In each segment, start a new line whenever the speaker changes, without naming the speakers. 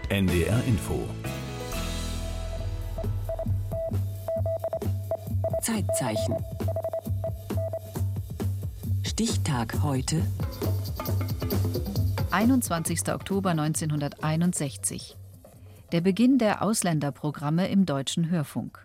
NDR Info.
Zeitzeichen. Stichtag heute.
21. Oktober 1961. Der Beginn der Ausländerprogramme im deutschen Hörfunk.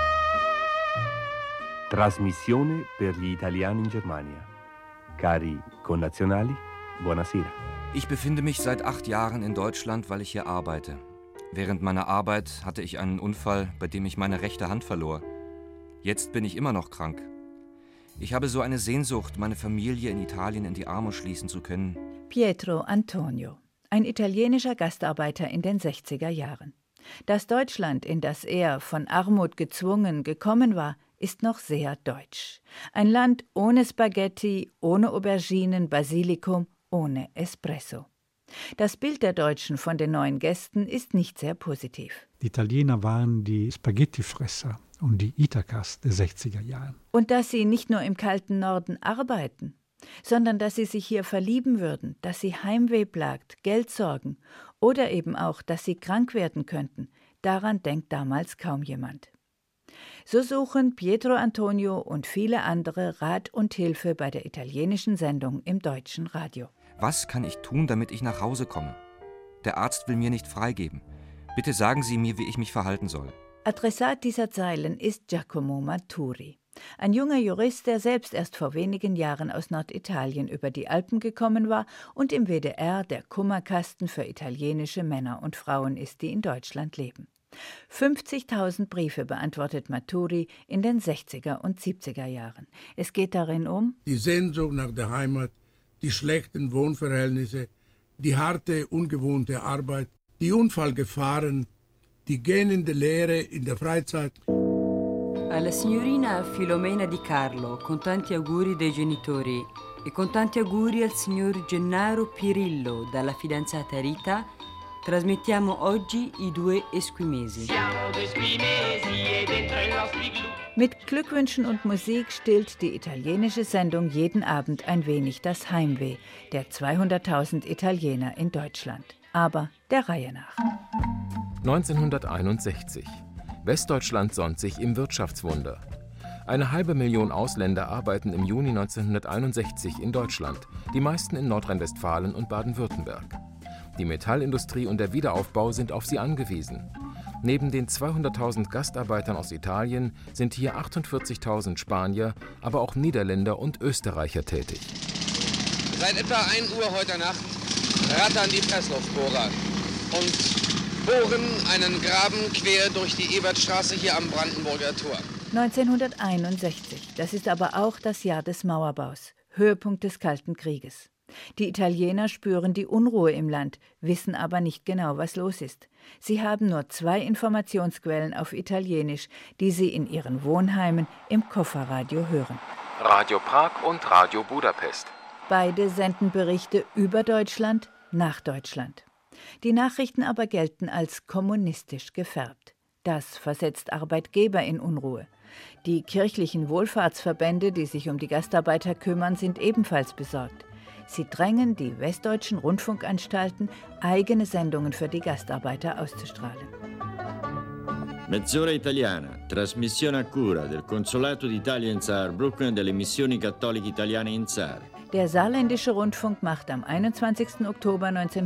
Trasmissione per gli italiani in Germania. Cari connazionali, buonasera.
Ich befinde mich seit 8 Jahren in Deutschland, weil ich hier arbeite. Während meiner Arbeit hatte ich einen Unfall, bei dem ich meine rechte Hand verlor. Jetzt bin ich immer noch krank. Ich habe so eine Sehnsucht, meine Familie in Italien in die Arme schließen zu können.
Pietro Antonio, ein italienischer Gastarbeiter in den 60er Jahren. Das Deutschland, in das er von Armut gezwungen gekommen war, ist noch sehr deutsch. Ein Land ohne Spaghetti, ohne Auberginen, Basilikum, ohne Espresso. Das Bild der Deutschen von den neuen Gästen ist nicht sehr positiv.
Die Italiener waren die Spaghettifresser und die Ithakars der 60er Jahre.
Und dass sie nicht nur im kalten Norden arbeiten, sondern dass sie sich hier verlieben würden, dass sie Heimweh plagt, Geldsorgen oder eben auch, dass sie krank werden könnten, daran denkt damals kaum jemand. So suchen Pietro Antonio und viele andere Rat und Hilfe bei der italienischen Sendung im deutschen Radio.
Was kann ich tun, damit ich nach Hause komme? Der Arzt will mir nicht freigeben. Bitte sagen Sie mir, wie ich mich verhalten soll.
Adressat dieser Zeilen ist Giacomo Maturi, ein junger Jurist, der selbst erst vor wenigen Jahren aus Norditalien über die Alpen gekommen war und im WDR der Kummerkasten für italienische Männer und Frauen ist, die in Deutschland leben. 50.000 Briefe beantwortet Maturi in den 60er und 70er Jahren. Es geht darin um
die Sehnsucht nach der Heimat, die schlechten Wohnverhältnisse, die harte, ungewohnte Arbeit, die Unfallgefahren, die gähnende Leere in der Freizeit.
Alla signorina Filomena Di Carlo, con tanti auguri dei genitori e con tanti auguri al signor Gennaro Pirillo dalla fidanzata Rita, trasmettiamo oggi i 2 Esquimesi.
Mit Glückwünschen und Musik stillt die italienische Sendung jeden Abend ein wenig das Heimweh der 200.000 Italiener in Deutschland. Aber der Reihe nach.
1961. Westdeutschland sonnt sich im Wirtschaftswunder. 500.000 Ausländer arbeiten im Juni 1961 in Deutschland, die meisten in Nordrhein-Westfalen und Baden-Württemberg. Die Metallindustrie und der Wiederaufbau sind auf sie angewiesen. Neben den 200.000 Gastarbeitern aus Italien sind hier 48.000 Spanier, aber auch Niederländer und Österreicher tätig.
Seit etwa 1 Uhr heute Nacht rattern die Pressluftbohrer und bohren einen Graben quer durch die Ebertstraße hier am Brandenburger Tor.
1961, das ist aber auch das Jahr des Mauerbaus, Höhepunkt des Kalten Krieges. Die Italiener spüren die Unruhe im Land, wissen aber nicht genau, was los ist. Sie haben nur 2 Informationsquellen auf Italienisch, die sie in ihren Wohnheimen im Kofferradio hören.
Radio Prag und Radio Budapest.
Beide senden Berichte über Deutschland nach Deutschland. Die Nachrichten aber gelten als kommunistisch gefärbt. Das versetzt Arbeitgeber in Unruhe. Die kirchlichen Wohlfahrtsverbände, die sich um die Gastarbeiter kümmern, sind ebenfalls besorgt. Sie drängen die westdeutschen Rundfunkanstalten, eigene Sendungen für die Gastarbeiter auszustrahlen.
Mezz'ora Italiana, trasmissione a cura del Consolato d'Italia in Saarbrücken delle Missioni Cattoliche Italiane in Saar.
Der saarländische Rundfunk macht am 21. Oktober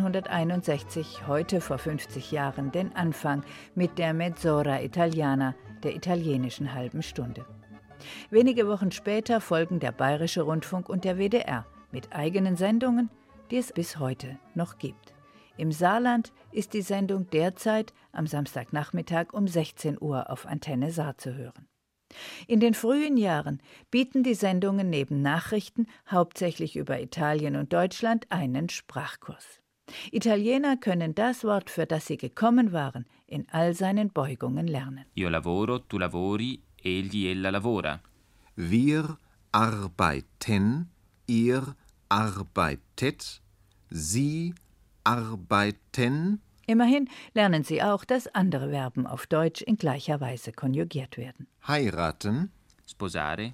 1961, heute vor 50 Jahren, den Anfang mit der Mezz'ora Italiana, der italienischen halben Stunde. Wenige Wochen später folgen der Bayerische Rundfunk und der WDR mit eigenen Sendungen, die es bis heute noch gibt. Im Saarland ist die Sendung derzeit am Samstagnachmittag um 16 Uhr auf Antenne Saar zu hören. In den frühen Jahren bieten die Sendungen neben Nachrichten, hauptsächlich über Italien und Deutschland, einen Sprachkurs. Italiener können das Wort, für das sie gekommen waren, in all seinen Beugungen lernen.
Io lavoro, tu lavori, egli, ella lavora.
Wir arbeiten, ihr arbeitet, sie arbeiten.
Immerhin lernen sie auch, dass andere Verben auf Deutsch in gleicher Weise konjugiert werden.
Heiraten,
sposare,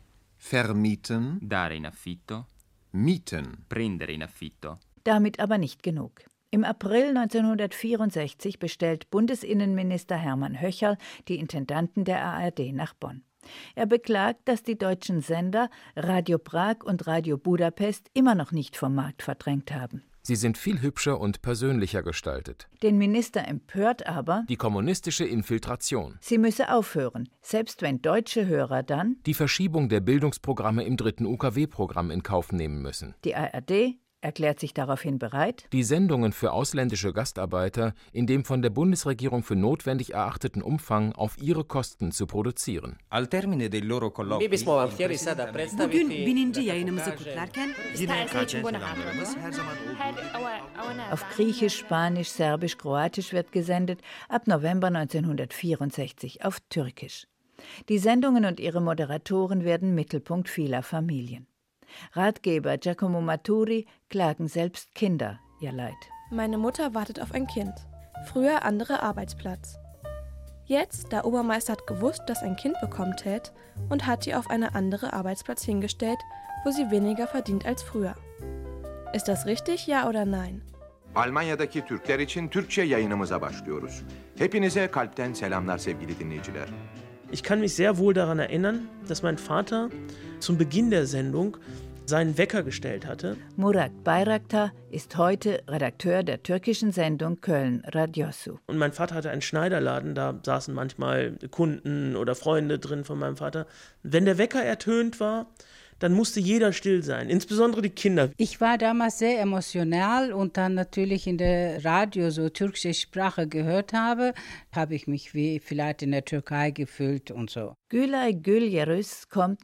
vermieten,
dare in affitto,
mieten,
prendere in affitto.
Damit aber nicht genug. Im April 1964 bestellt Bundesinnenminister Hermann Höcherl die Intendanten der ARD nach Bonn. Er beklagt, dass die deutschen Sender Radio Prag und Radio Budapest immer noch nicht vom Markt verdrängt haben.
Sie sind viel hübscher und persönlicher gestaltet.
Den Minister empört aber
die kommunistische Infiltration.
Sie müsse aufhören, selbst wenn deutsche Hörer dann
die Verschiebung der Bildungsprogramme im 3. UKW-Programm in Kauf nehmen müssen.
Die ARD erklärt sich daraufhin bereit,
die Sendungen für ausländische Gastarbeiter in dem von der Bundesregierung für notwendig erachteten Umfang auf ihre Kosten zu produzieren.
Al termine dei loro colloqui,
Bugün bininci yayınımızı kutlarken
Auf Griechisch, Spanisch, Serbisch, Kroatisch wird gesendet, ab November 1964 auf Türkisch. Die Sendungen und ihre Moderatoren werden Mittelpunkt vieler Familien. Ratgeber Giacomo Maturi klagen selbst Kinder ihr Leid.
Meine Mutter wartet auf ein Kind. Früher anderer Arbeitsplatz. Jetzt, der Obermeister hat gewusst, dass ein Kind bekommen tät und hat sie auf einen anderen Arbeitsplatz hingestellt, wo sie weniger verdient als früher. Ist das richtig, ja oder nein?
Almanya'daki Türkler için Türkçe yayınımıza başlıyoruz. Hepinize kalpten selamlar sevgili dinleyiciler.
Ich kann mich sehr wohl daran erinnern, dass mein Vater zum Beginn der Sendung seinen Wecker gestellt hatte.
Murat Bayraktar ist heute Redakteur der türkischen Sendung Köln Radyosu.
Und mein Vater hatte einen Schneiderladen, da saßen manchmal Kunden oder Freunde drin von meinem Vater. Wenn der Wecker ertönt war, dann musste jeder still sein, insbesondere die Kinder.
Ich war damals sehr emotional und dann natürlich in der Radio so türkische Sprache gehört habe ich mich wie vielleicht in der Türkei gefühlt und so.
Gülay Gül-Yerüz kommt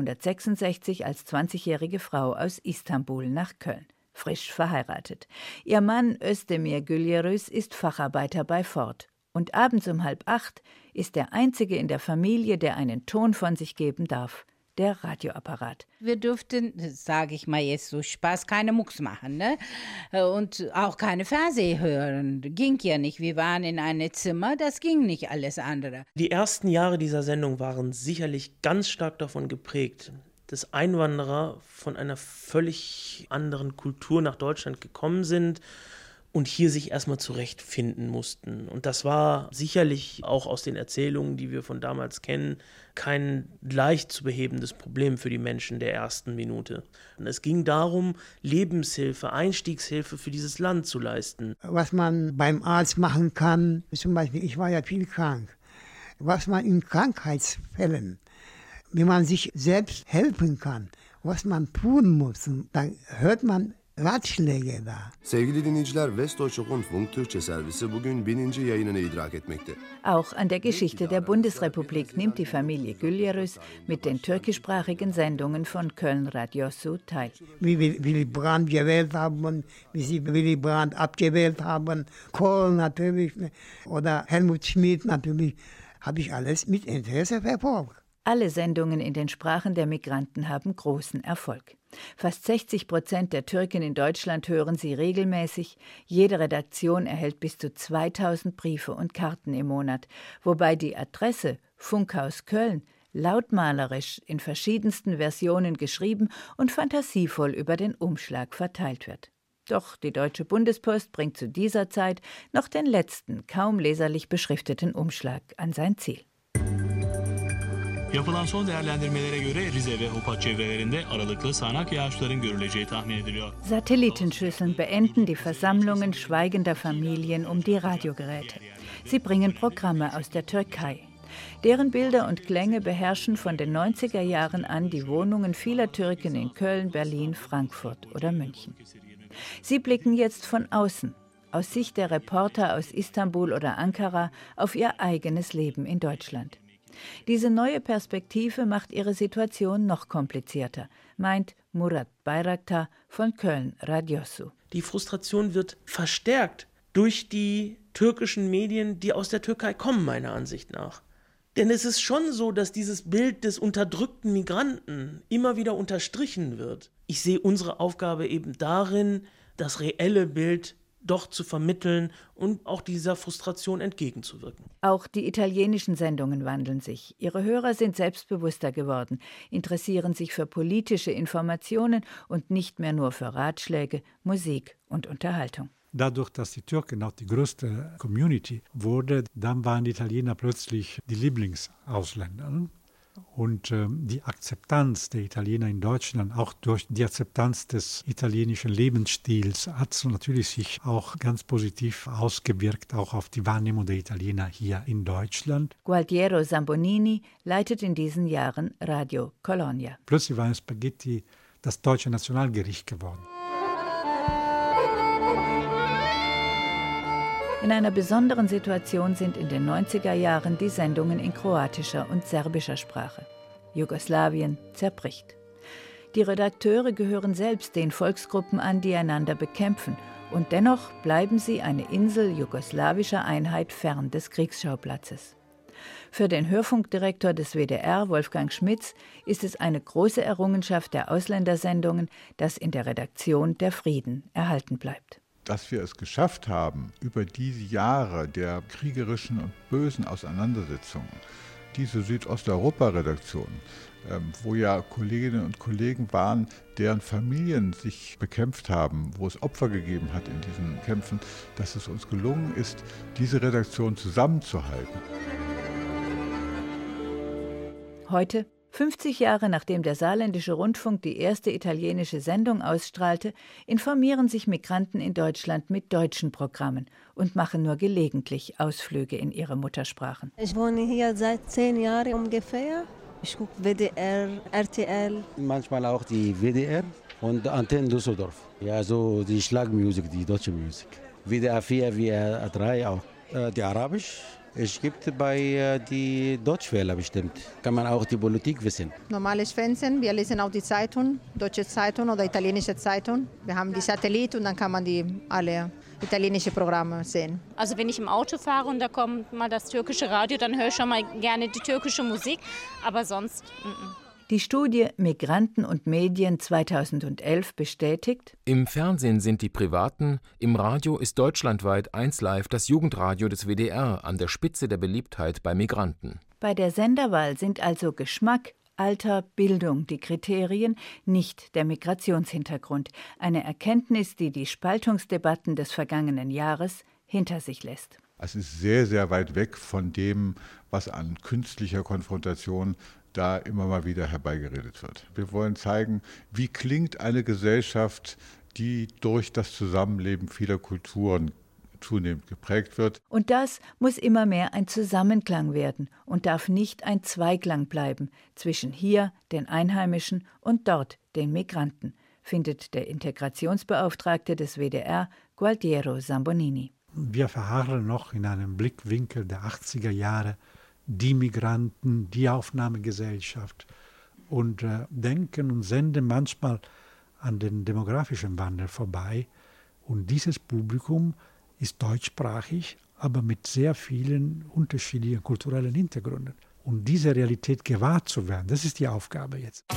1966 als 20-jährige Frau aus Istanbul nach Köln, frisch verheiratet. Ihr Mann Özdemir Gül-Yerüz ist Facharbeiter bei Ford. Und abends um 7:30 ist der Einzige in der Familie, der einen Ton von sich geben darf. Der Radioapparat.
Wir durften, sage ich mal jetzt so Spaß, keine Mucks machen, ne? Und auch keine Fernseh hören. Ging ja nicht. Wir waren in einem Zimmer, das ging nicht, alles andere.
Die ersten Jahre dieser Sendung waren sicherlich ganz stark davon geprägt, dass Einwanderer von einer völlig anderen Kultur nach Deutschland gekommen sind und hier sich erstmal zurechtfinden mussten. Und das war sicherlich auch aus den Erzählungen, die wir von damals kennen, kein leicht zu behebendes Problem für die Menschen der ersten Minute. Und es ging darum, Lebenshilfe, Einstiegshilfe für dieses Land zu leisten.
Was man beim Arzt machen kann, zum Beispiel, ich war ja viel krank, was man in Krankheitsfällen, wie man sich selbst helfen kann, was man tun muss, dann hört man Ratschläge da.
Sevgili dinleyiciler, Westdeutsche Rundfunk Türkçe Servisi bugün 1000. yayınını idrak etmekte.
Auch an der Geschichte der Bundesrepublik nimmt die Familie Gül-Yerüz mit den türkischsprachigen Sendungen von Köln Radyosu teil.
Wie Willy Brandt gewählt haben, wie sie Willy Brandt abgewählt haben, Kohl natürlich oder Helmut Schmidt natürlich, habe ich alles mit Interesse verfolgt.
Alle Sendungen in den Sprachen der Migranten haben großen Erfolg. Fast 60% der Türken in Deutschland hören sie regelmäßig. Jede Redaktion erhält bis zu 2000 Briefe und Karten im Monat, wobei die Adresse Funkhaus Köln lautmalerisch in verschiedensten Versionen geschrieben und fantasievoll über den Umschlag verteilt wird. Doch die Deutsche Bundespost bringt zu dieser Zeit noch den letzten, kaum leserlich beschrifteten Umschlag an sein Ziel.
Yapılan son değerlendirmelere göre Rize ve Hopa çevrelerinde aralıklı sağanak yağışların görüleceği tahmin ediliyor.
Satellitenschüsseln beenden die Versammlungen schweigender Familien um die Radiogeräte. Sie bringen Programme aus der Türkei. Deren Bilder und Klänge beherrschen von den 90er Jahren an die Wohnungen vieler Türken in Köln, Berlin, Frankfurt oder München. Sie blicken jetzt von außen, aus Sicht der Reporter aus Istanbul oder Ankara, auf ihr eigenes Leben in Deutschland. Diese neue Perspektive macht ihre Situation noch komplizierter, meint Murat Bayraktar von Köln Radyosu.
Die Frustration wird verstärkt durch die türkischen Medien, die aus der Türkei kommen, meiner Ansicht nach. Denn es ist schon so, dass dieses Bild des unterdrückten Migranten immer wieder unterstrichen wird. Ich sehe unsere Aufgabe eben darin, das reelle Bild doch zu vermitteln und auch dieser Frustration entgegenzuwirken.
Auch die italienischen Sendungen wandeln sich. Ihre Hörer sind selbstbewusster geworden, interessieren sich für politische Informationen und nicht mehr nur für Ratschläge, Musik und Unterhaltung.
Dadurch, dass die Türken auch die größte Community wurde, dann waren die Italiener plötzlich die Lieblingsausländer. Und die Akzeptanz der Italiener in Deutschland, auch durch die Akzeptanz des italienischen Lebensstils, hat natürlich sich auch ganz positiv ausgewirkt, auch auf die Wahrnehmung der Italiener hier in Deutschland.
Gualtiero Zambonini leitet in diesen Jahren Radio Colonia.
Plötzlich waren Spaghetti das deutsche Nationalgericht geworden.
In einer besonderen Situation sind in den 90er Jahren die Sendungen in kroatischer und serbischer Sprache. Jugoslawien zerbricht. Die Redakteure gehören selbst den Volksgruppen an, die einander bekämpfen, und dennoch bleiben sie eine Insel jugoslawischer Einheit fern des Kriegsschauplatzes. Für den Hörfunkdirektor des WDR, Wolfgang Schmitz, ist es eine große Errungenschaft der Ausländersendungen, dass in der Redaktion der Frieden erhalten bleibt.
Dass wir es geschafft haben, über diese Jahre der kriegerischen und bösen Auseinandersetzungen, diese Südosteuropa-Redaktion, wo ja Kolleginnen und Kollegen waren, deren Familien sich bekämpft haben, wo es Opfer gegeben hat in diesen Kämpfen, dass es uns gelungen ist, diese Redaktion zusammenzuhalten.
Heute, 50 Jahre nachdem der Saarländische Rundfunk die erste italienische Sendung ausstrahlte, informieren sich Migranten in Deutschland mit deutschen Programmen und machen nur gelegentlich Ausflüge in ihre Muttersprachen.
Ich wohne hier seit 10 Jahren ungefähr. Ich gucke WDR, RTL.
Manchmal auch die WDR und Antenne Düsseldorf. Ja, so die Schlagmusik, die deutsche Musik. WDR 4, WDR 3 auch. Die Arabisch. Es gibt bei die Deutschwelle bestimmt. Kann man auch die Politik wissen.
Normales Fernsehen, wir lesen auch die Zeitung, deutsche Zeitung oder italienische Zeitung. Wir haben die Satellit und dann kann man alle italienische Programme sehen.
Also wenn ich im Auto fahre und da kommt mal das türkische Radio, dann höre ich schon mal gerne die türkische Musik, aber sonst
Die Studie Migranten und Medien 2011 bestätigt:
Im Fernsehen sind die Privaten, im Radio ist deutschlandweit 1Live, das Jugendradio des WDR, an der Spitze der Beliebtheit bei Migranten.
Bei der Senderwahl sind also Geschmack, Alter, Bildung die Kriterien, nicht der Migrationshintergrund. Eine Erkenntnis, die die Spaltungsdebatten des vergangenen Jahres hinter sich lässt.
Es ist sehr, sehr weit weg von dem, was an künstlicher Konfrontation da immer mal wieder herbeigeredet wird. Wir wollen zeigen, wie klingt eine Gesellschaft, die durch das Zusammenleben vieler Kulturen zunehmend geprägt wird.
Und das muss immer mehr ein Zusammenklang werden und darf nicht ein Zweiklang bleiben zwischen hier, den Einheimischen, und dort, den Migranten, findet der Integrationsbeauftragte des WDR, Gualtiero Zambonini.
Wir verharren noch in einem Blickwinkel der 80er Jahre, die Migranten, die Aufnahmegesellschaft, und denken und senden manchmal an den demografischen Wandel vorbei. Und dieses Publikum ist deutschsprachig, aber mit sehr vielen unterschiedlichen kulturellen Hintergründen. Und diese Realität gewahr zu werden, das ist die Aufgabe jetzt.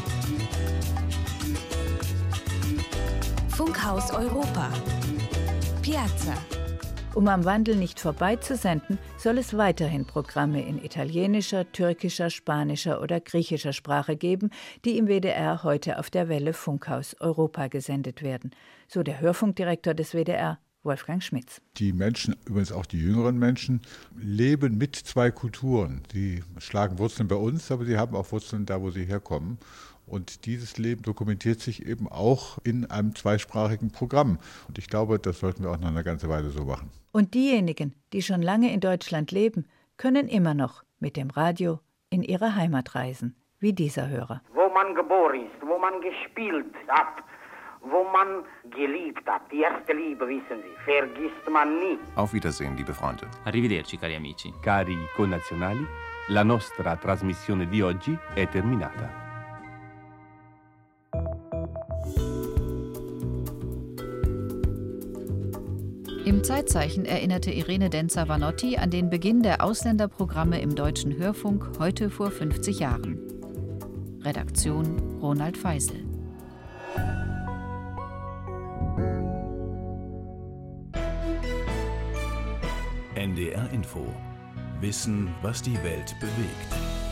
Funkhaus Europa. Piazza.
Um am Wandel nicht vorbeizusenden, soll es weiterhin Programme in italienischer, türkischer, spanischer oder griechischer Sprache geben, die im WDR heute auf der Welle Funkhaus Europa gesendet werden. So der Hörfunkdirektor des WDR, Wolfgang Schmitz.
Die Menschen, übrigens auch die jüngeren Menschen, leben mit zwei Kulturen. Sie schlagen Wurzeln bei uns, aber sie haben auch Wurzeln da, wo sie herkommen. Und dieses Leben dokumentiert sich eben auch in einem zweisprachigen Programm. Und ich glaube, das sollten wir auch noch eine ganze Weile so machen.
Und diejenigen, die schon lange in Deutschland leben, können immer noch mit dem Radio in ihre Heimat reisen, wie dieser Hörer.
Wo man geboren ist, wo man gespielt hat, wo man geliebt hat. Die erste Liebe, wissen Sie, vergisst man nie.
Auf Wiedersehen, liebe Freunde.
Arrivederci, cari amici.
Cari connazionali, la nostra trasmissione di oggi è terminata.
Im Zeitzeichen erinnerte Irene Denzer-Vanotti an den Beginn der Ausländerprogramme im Deutschen Hörfunk heute vor 50 Jahren. Redaktion Ronald Feisel.
NDR Info. Wissen, was die Welt bewegt.